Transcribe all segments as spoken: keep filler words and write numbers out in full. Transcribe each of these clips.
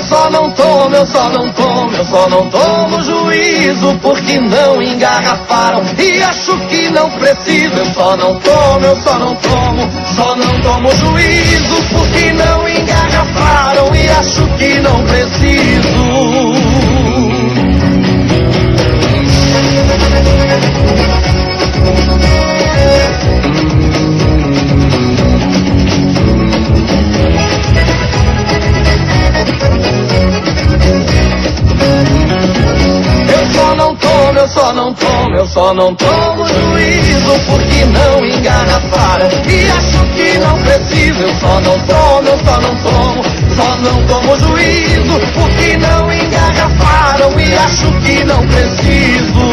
só não tomo, eu só não tomo, eu só não tomo juízo porque não engarrafaram e acho que não preciso. Eu só não tomo, eu só não tomo, só não tomo juízo porque não engarrafaram e acho que não preciso. Eu só não tomo, eu só não tomo juízo porque não engarrafaram e acho que não preciso. Eu só não tomo, eu só não tomo, só não tomo juízo porque não engarrafaram e acho que não preciso.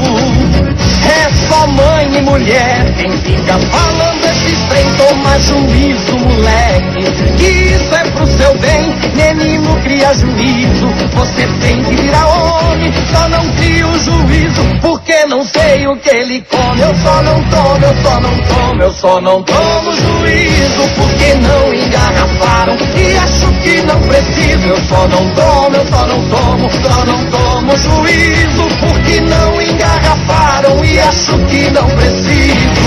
É só mãe e mulher quem fica falando esses trem, toma juízo, moleque, que isso é pro seu bem, menino cria juízo, você tem que virar homem, só não cria o juízo, porque não sei o que ele come. Eu só não tomo, eu só não tomo, eu só não tomo juízo, porque não engarrafaram e acho que não preciso. Eu só não tomo, eu só não tomo, só não tomo juízo, porque não engarrafaram e acho que não preciso.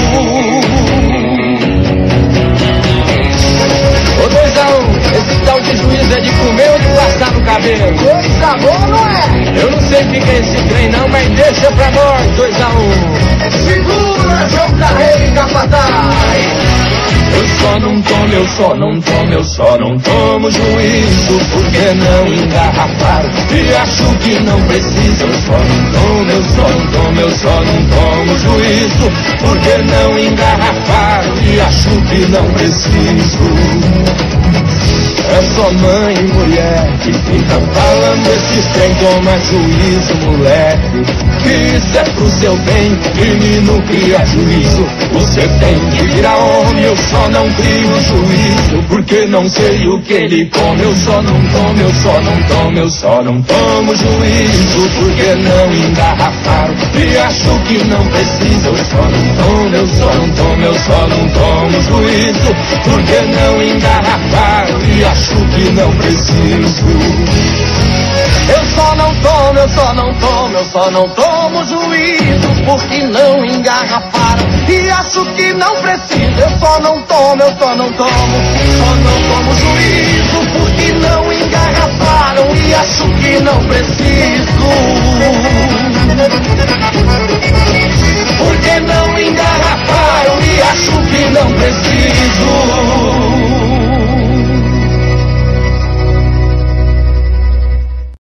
Ô dois a um, esse tal de juízo é de comer ou de passar no cabelo? Coisa boa, não é? Eu não sei o que é esse trem não, mas deixa pra nós, dois a um. Segura, João Carreiro e Capataz. Eu só não tomo, eu só não tomo, eu só não tomo juízo porque não engarrafaram e acho que não preciso. Eu só não tomo, eu só não tomo, eu só não tomo juízo porque não engarrafaram e acho que não preciso. É só mãe e mulher que fica falando esses trem, toma juízo, moleque, que isso é pro seu bem, menino cria juízo, você tem que virar homem. Eu só não crio juízo porque não sei o que ele come. Eu só não tomo, eu só não tomo, eu só não tomo juízo porque não engarrafaram e acho que não precisa. Eu só não tomo, eu só não tomo, eu só não tomo juízo porque não engarrafaram e acho que não preciso. Eu só não tomo, eu só não tomo, eu só não tomo juízo porque não engarrafaram e acho que não preciso. Eu só não tomo, eu só não tomo, só não tomo